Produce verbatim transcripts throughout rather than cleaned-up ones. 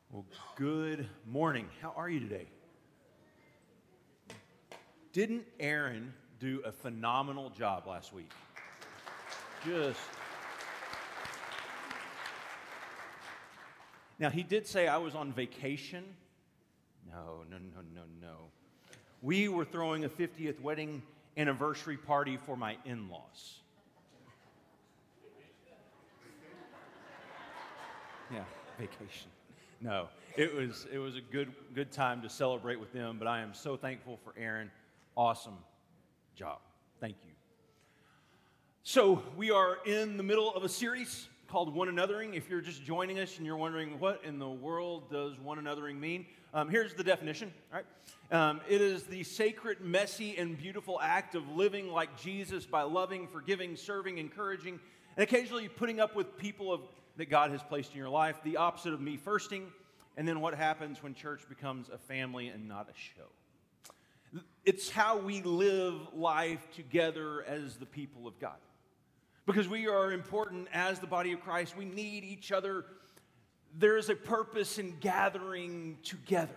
Well, good morning. How are you today? Didn't Aaron do a phenomenal job last week? Just. Now, he did say I was on vacation. No, no, no, no, no. We were throwing a fiftieth wedding anniversary party for my in-laws. Yeah, vacation. No, it was it was a good good time to celebrate with them, but I am so thankful for Aaron. Awesome job. Thank you. So we are in the middle of a series called One Anothering. If you're just joining us and you're wondering what in the world does one anothering mean, um, here's the definition. All right, um, it is the sacred, messy, and beautiful act of living like Jesus by loving, forgiving, serving, encouraging, and occasionally putting up with people of that God has placed in your life, the opposite of me firsting, and then what happens when church becomes a family and not a show. It's how we live life together as the people of God. Because we are important as the body of Christ. We need each other. There is a purpose in gathering together.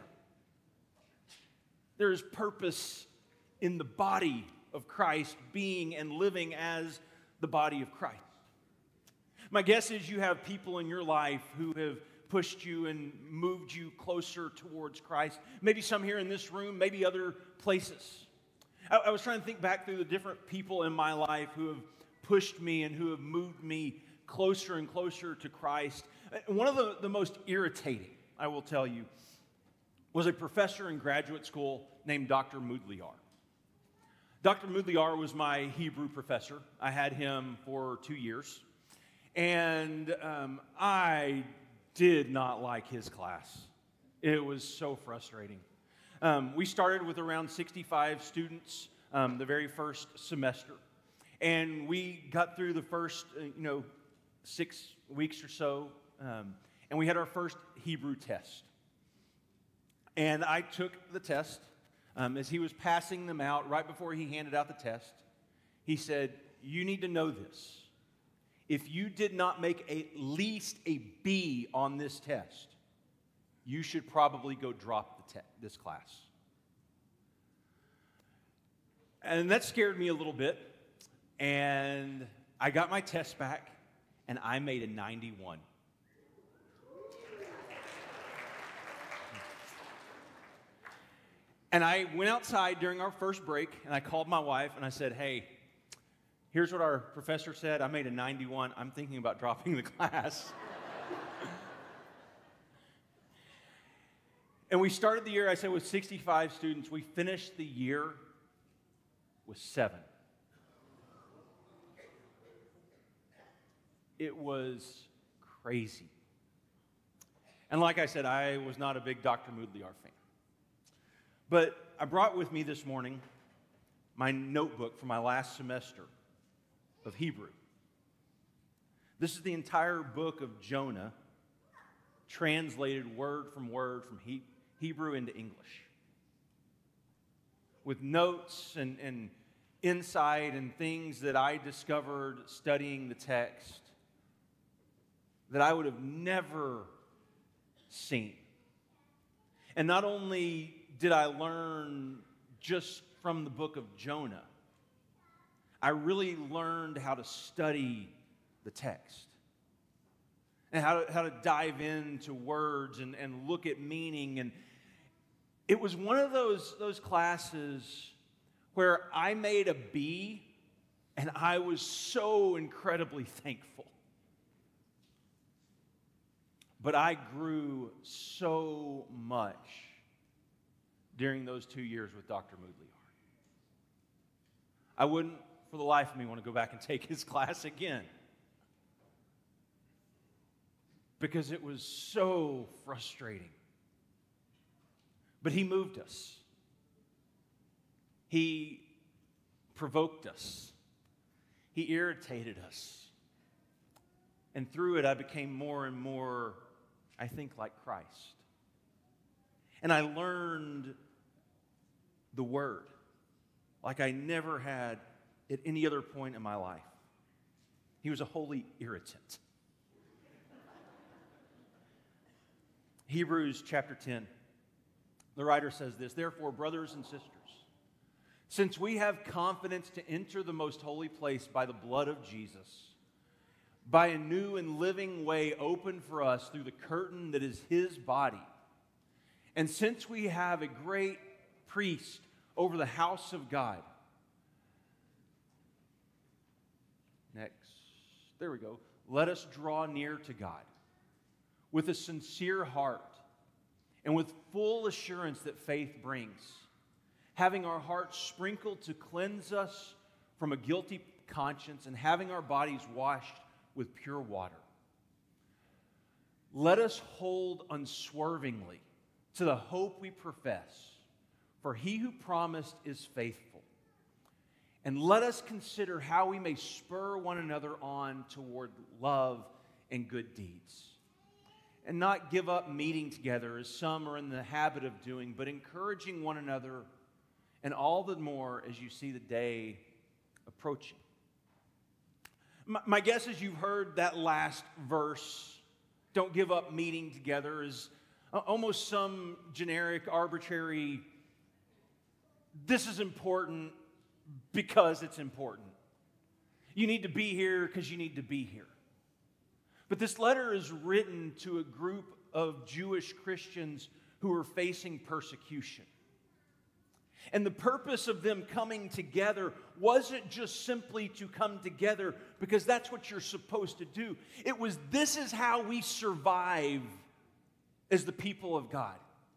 There is purpose in the body of Christ being and living as the body of Christ. My guess is you have people in your life who have pushed you and moved you closer towards Christ. Maybe some here in this room, maybe other places. I, I was trying to think back through the different people in my life who have pushed me and who have moved me closer and closer to Christ. One of the, the most irritating, I will tell you, was a professor in graduate school named Doctor Mudliar. Doctor Mudliar was my Hebrew professor. I had him for two years. And um, I did not like his class. It was so frustrating. Um, we started with around sixty-five students um, the very first semester. And we got through the first, uh, you know, six weeks or so. Um, and we had our first Hebrew test. And I took the test. Um, as he was passing them out, right before he handed out the test, he said, "You need to know this. If you did not make at least a B on this test, you should probably go drop the te- this class." And that scared me a little bit. And I got my test back, and I made a ninety-one. And I went outside during our first break, and I called my wife, and I said, "Hey, here's what our professor said. I made a ninety-one. I'm thinking about dropping the class." And we started the year, I said, with sixty-five students. We finished the year with seven. It was crazy. And like I said, I was not a big Doctor Mudliar fan. But I brought with me this morning my notebook from my last semester of Hebrew. This is the entire book of Jonah, translated word from word from he- Hebrew into English, with notes and, and insight and things that I discovered studying the text that I would have never seen. And not only did I learn just from the book of Jonah, I really learned how to study the text and how to, how to dive into words and, and look at meaning. And it was one of those, those classes where I made a B, and I was so incredibly thankful. But I grew so much during those two years with Doctor Mudliar. I wouldn't, for the life of me, want to go back and take his class again, because it was so frustrating. But he moved us. He provoked us. He irritated us. And through it, I became more and more, I think, like Christ. And I learned the Word like I never had at any other point in my life. He was a holy irritant. Hebrews chapter ten. The writer says this, "Therefore, brothers and sisters, since we have confidence to enter the most holy place by the blood of Jesus, by a new and living way opened for us through the curtain that is his body, and since we have a great priest over the house of God," next, there we go, "let us draw near to God with a sincere heart and with full assurance that faith brings, having our hearts sprinkled to cleanse us from a guilty conscience and having our bodies washed with pure water. Let us hold unswervingly to the hope we profess, for he who promised is faithful. And let us consider how we may spur one another on toward love and good deeds, and not give up meeting together as some are in the habit of doing, but encouraging one another, and all the more as you see the day approaching." My, my guess is you've heard that last verse, "Don't give up meeting together," is almost some generic, arbitrary, this is important because it's important. You need to be here because you need to be here. But this letter is written to a group of Jewish Christians who are facing persecution. And the purpose of them coming together wasn't just simply to come together because that's what you're supposed to do. It was, this is how we survive as the people of God.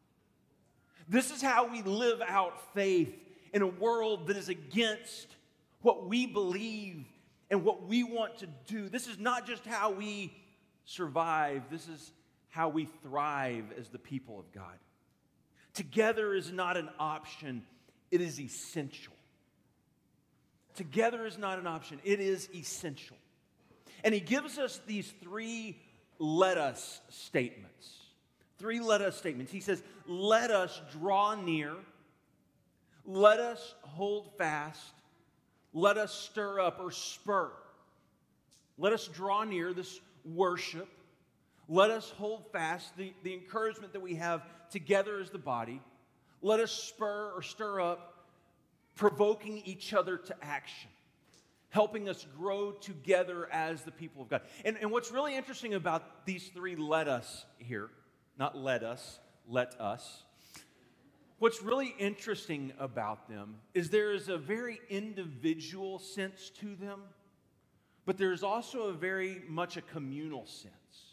This is how we live out faith in a world that is against what we believe and what we want to do. This is not just how we survive. This is how we thrive as the people of God. Together is not an option. It is essential. Together is not an option. It is essential. And he gives us these three let us statements. Three let us statements. He says, let us draw near. Let us hold fast. Let us stir up or spur. Let us draw near, this worship. Let us hold fast, the, the encouragement that we have together as the body. Let us spur or stir up, provoking each other to action, helping us grow together as the people of God. And, and what's really interesting about these three let us here, not let us, let us. What's really interesting about them is there is a very individual sense to them, but there's also a very much a communal sense.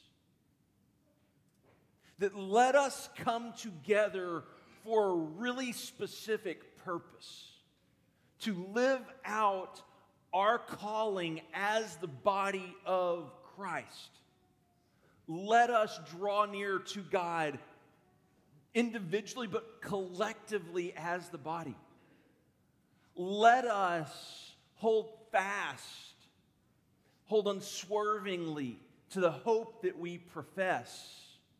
That let us come together for a really specific purpose, to live out our calling as the body of Christ. Let us draw near to God individually, but collectively as the body. Let us hold fast, hold unswervingly to the hope that we profess.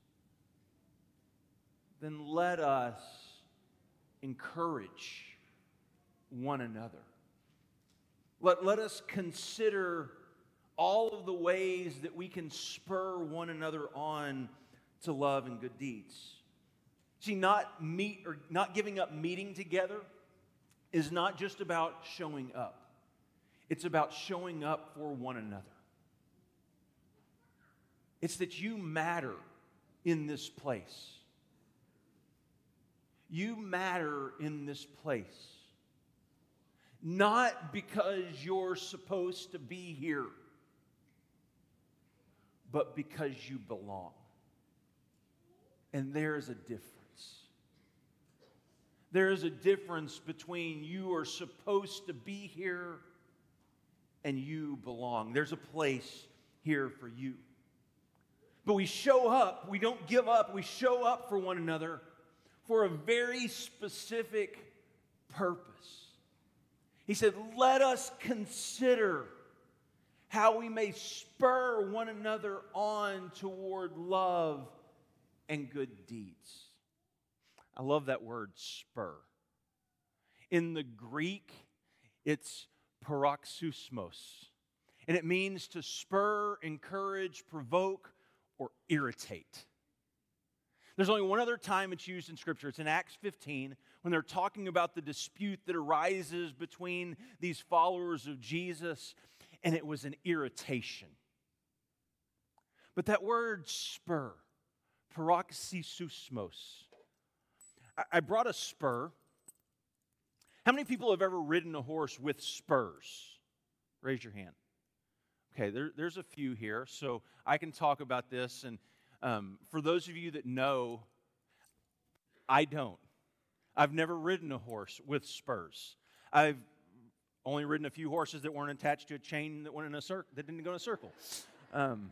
Then let us encourage one another. Let, let us consider all of the ways that we can spur one another on to love and good deeds. See, not meet or not giving up meeting together is not just about showing up. It's about showing up for one another. It's that you matter in this place. You matter in this place. Not because you're supposed to be here, but because you belong. And there is a difference. There is a difference between you are supposed to be here and you belong. There's a place here for you. But we show up, we don't give up, we show up for one another for a very specific purpose. He said, let us consider how we may spur one another on toward love and good deeds. I love that word, spur. In the Greek, it's paroxysmos, and it means to spur, encourage, provoke, or irritate. There's only one other time it's used in Scripture. It's in Acts fifteen when they're talking about the dispute that arises between these followers of Jesus, and it was an irritation. But that word spur, paroxysmos, I brought a spur. How many people have ever ridden a horse with spurs? Raise your hand. Okay, there, there's a few here, so I can talk about this. And um, for those of you that know, I don't. I've never ridden a horse with spurs. I've only ridden a few horses that weren't attached to a chain that went in a circle, that didn't go in a circle. Um,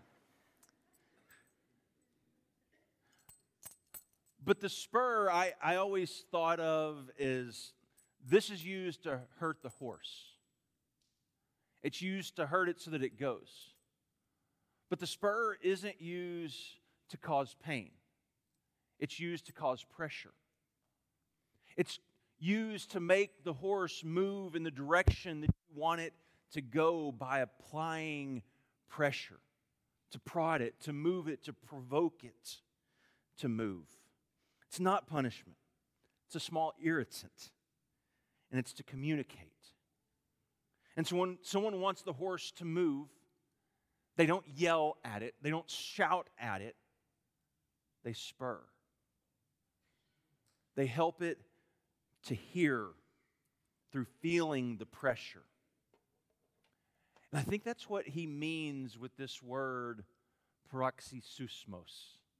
but the spur, I, I always thought of is this is used to hurt the horse. It's used to hurt it so that it goes. But the spur isn't used to cause pain. It's used to cause pressure. It's used to make the horse move in the direction that you want it to go by applying pressure, to prod it, to move it, to provoke it to move. It's not punishment. It's a small irritant, and it's to communicate. And so when someone wants the horse to move, they don't yell at it, they don't shout at it, they spur. They help it to hear through feeling the pressure. And I think that's what he means with this word paroxysmos.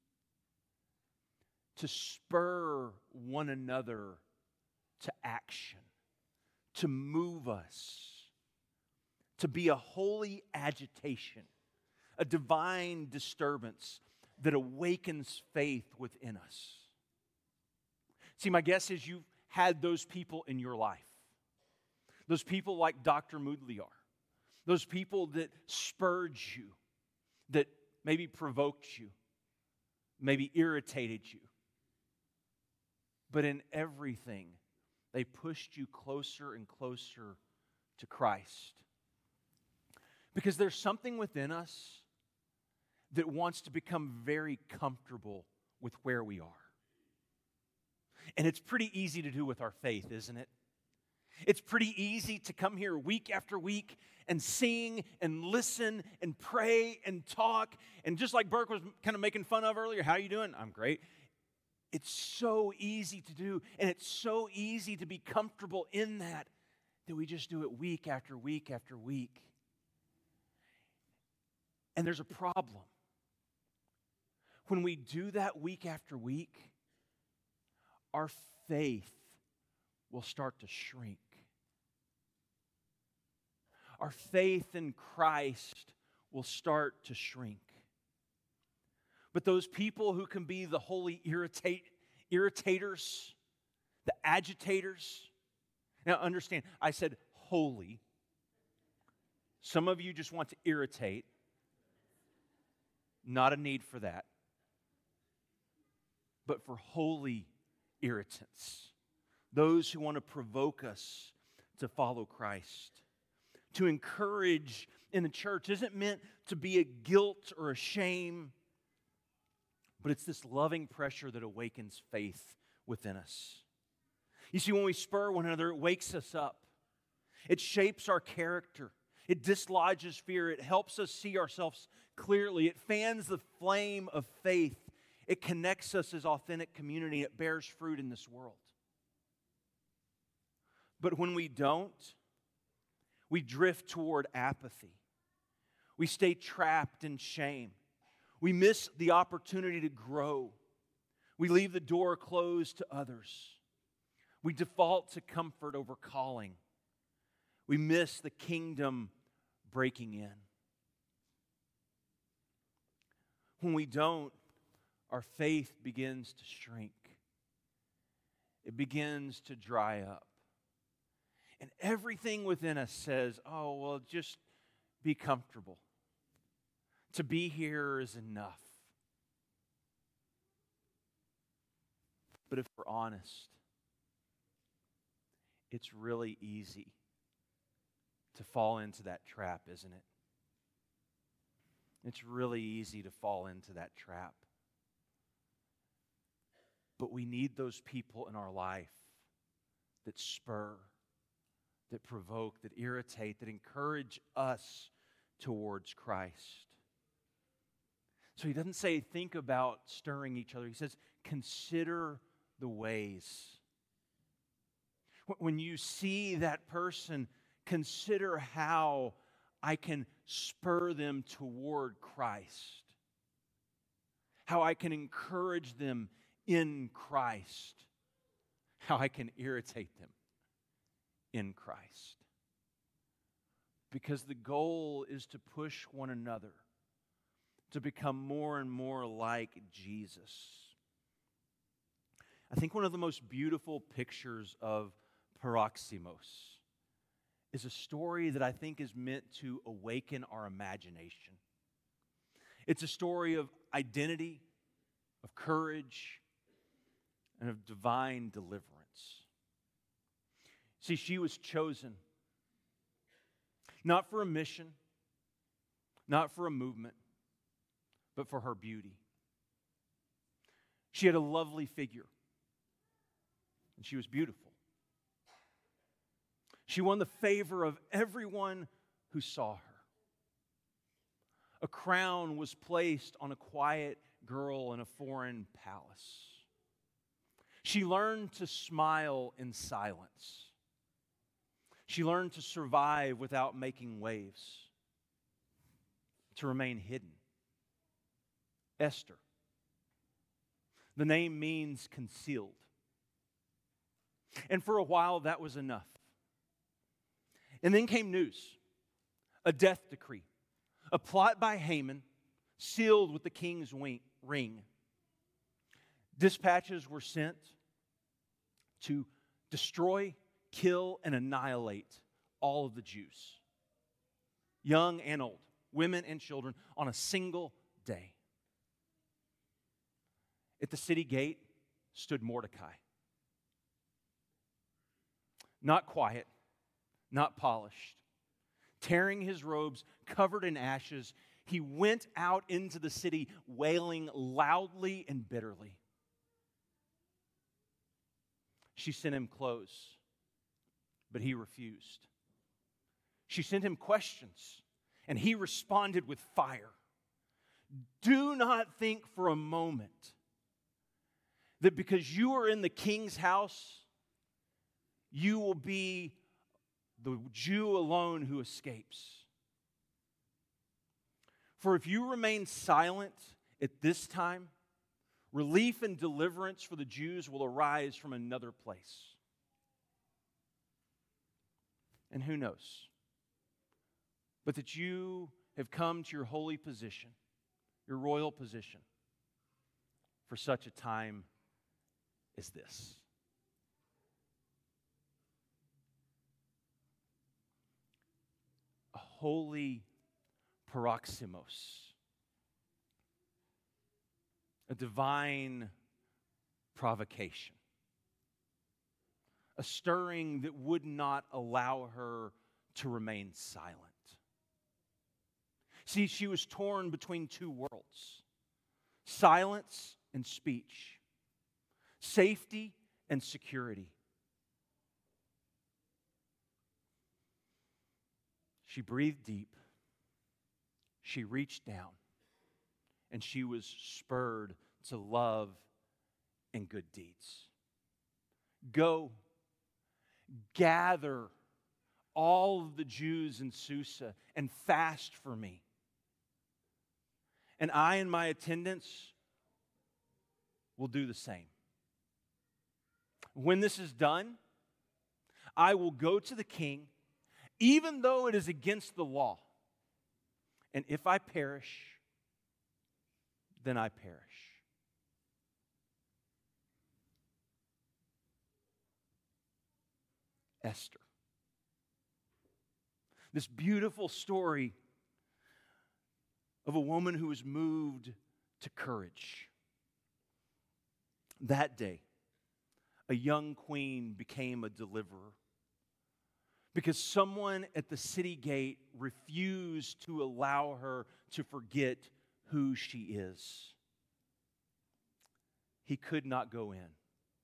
To spur one another to action, to move us, to be a holy agitation, a divine disturbance that awakens faith within us. See, my guess is you've had those people in your life. Those people like Doctor Moodley are. Those people that spurred you, that maybe provoked you, maybe irritated you. But in everything, they pushed you closer and closer to Christ. Because there's something within us that wants to become very comfortable with where we are. And it's pretty easy to do with our faith, isn't it? It's pretty easy to come here week after week and sing and listen and pray and talk. And just like Burke was kind of making fun of earlier, how are you doing? I'm great. It's so easy to do, and it's so easy to be comfortable in that, that we just do it week after week after week. And there's a problem. When we do that week after week, our faith will start to shrink. Our faith in Christ will start to shrink. But those people who can be the holy irritate, irritators, the agitators. Now understand, I said holy. Some of you just want to irritate. Not a need for that. But for holy irritants. Those who want to provoke us to follow Christ. To encourage in the church isn't meant to be a guilt or a shame, but it's this loving pressure that awakens faith within us. You see, when we spur one another, it wakes us up. It shapes our character. It dislodges fear. It helps us see ourselves clearly. It fans the flame of faith. It connects us as authentic community. It bears fruit in this world. But when we don't, we drift toward apathy. We stay trapped in shame. We miss the opportunity to grow. We leave the door closed to others. We default to comfort over calling. We miss the kingdom breaking in. When we don't, our faith begins to shrink. It begins to dry up. And everything within us says, oh, well, just be comfortable. To be here is enough. But if we're honest, it's really easy to fall into that trap, isn't it? It's really easy to fall into that trap. But we need those people in our life that spur, that provoke, that irritate, that encourage us towards Christ. So he doesn't say think about stirring each other. He says consider the ways. When you see that person, consider how I can spur them toward Christ. How I can encourage them in Christ. How I can irritate them in Christ. Because the goal is to push one another to become more and more like Jesus. I think one of the most beautiful pictures of paroxymos is a story that I think is meant to awaken our imagination. It's a story of identity, of courage, and of divine deliverance. See, she was chosen not for a mission, not for a movement, but for her beauty. She had a lovely figure, and she was beautiful. She won the favor of everyone who saw her. A crown was placed on a quiet girl in a foreign palace. She learned to smile in silence. She learned to survive without making waves, to remain hidden. Esther. The name means concealed. And for a while, that was enough. And then came news, a death decree, a plot by Haman, sealed with the king's ring. Dispatches were sent to destroy, kill, and annihilate all of the Jews, young and old, women and children, on a single day. At the city gate stood Mordecai. Not quiet, not polished. Tearing his robes, covered in ashes, he went out into the city wailing loudly and bitterly. She sent him clothes, but he refused. She sent him questions, and he responded with fire. Do not think for a moment that because you are in the king's house, you will be the Jew alone who escapes. For if you remain silent at this time, relief and deliverance for the Jews will arise from another place. And who knows? But that you have come to your holy position, your royal position, for such a time as this. A holy paroxymos, a divine provocation, a stirring that would not allow her to remain silent. See, she was torn between two worlds, silence and speech, safety and security. She breathed deep, she reached down, and she was spurred to love and good deeds. Go, gather all of the Jews in Susa and fast for me. And I and my attendants will do the same. When this is done, I will go to the king, even though it is against the law. And if I perish, then I perish. Esther. This beautiful story of a woman who was moved to courage. That day, a young queen became a deliverer because someone at the city gate refused to allow her to forget who she is. he could not go in.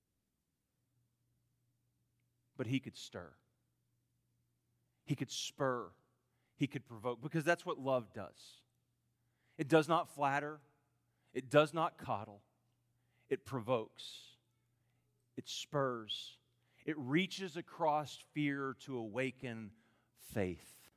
But he could stir. He could spur. He could provoke. Because that's what love does. It does not flatter. It does not coddle. It provokes. It spurs. It reaches across fear to awaken faith.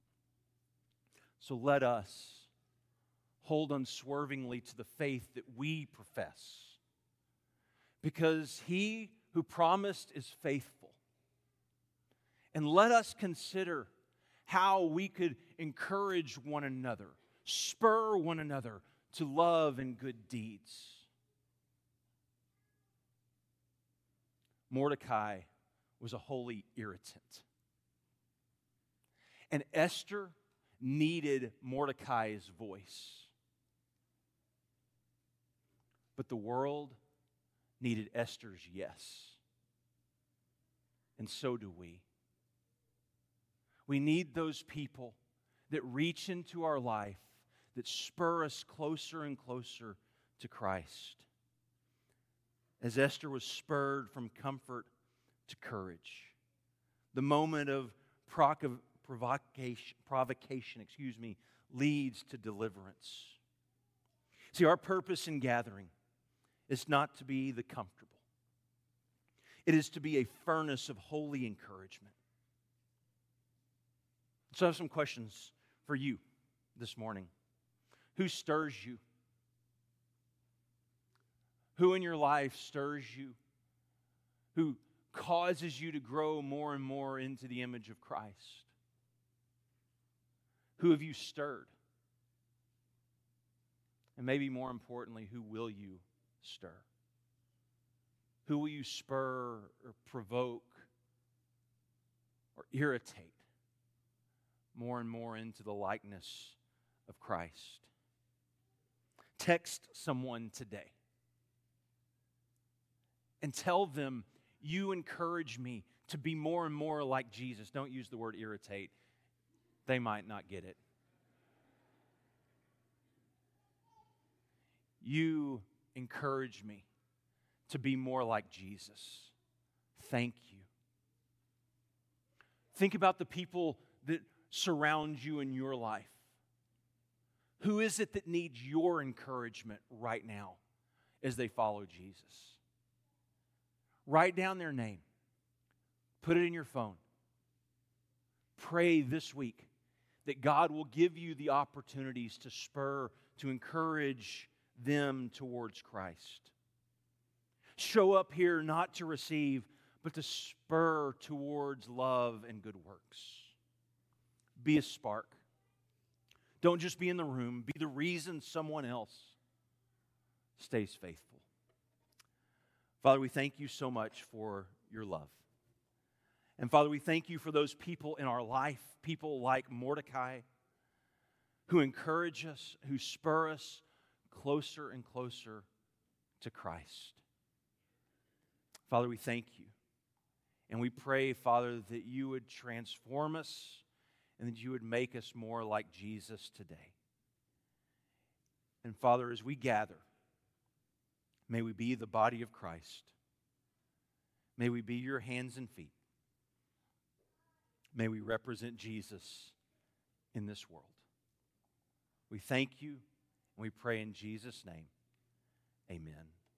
So let us hold unswervingly to the faith that we profess. Because he who promised is faithful. And let us consider how we could encourage one another, spur one another to love and good deeds. Mordecai was a holy irritant. And Esther needed Mordecai's voice. But the world needed Esther's yes. And so do we. We need those people that reach into our life, that spur us closer and closer to Christ. As Esther was spurred from comfort to courage. The moment of provocation, provocation excuse me, leads to deliverance. See, our purpose in gathering is not to be the comfortable. It is to be a furnace of holy encouragement. So I have some questions for you this morning. Who stirs you? Who in your life stirs you? Who causes you to grow more and more into the image of Christ? Who have you stirred? And maybe more importantly, who will you stir? Who will you spur or provoke or irritate more and more into the likeness of Christ? Text someone today and tell them, you encourage me to be more and more like Jesus. Don't use the word irritate. They might not get it. You encourage me to be more like Jesus. Thank you. Think about the people that surround you in your life. Who is it that needs your encouragement right now as they follow Jesus? Write down their name. Put it in your phone. Pray this week that God will give you the opportunities to spur, to encourage them towards Christ. Show up here not to receive, but to spur towards love and good works. Be a spark. Don't just be in the room. Be the reason someone else stays faithful. Father, we thank you so much for your love. And Father, we thank you for those people in our life, people like Mordecai, who encourage us, who spur us closer and closer to Christ. Father, we thank you. And we pray, Father, that you would transform us and that you would make us more like Jesus today. And Father, as we gather, may we be the body of Christ. May we be your hands and feet. May we represent Jesus in this world. We thank you and we pray in Jesus' name. Amen.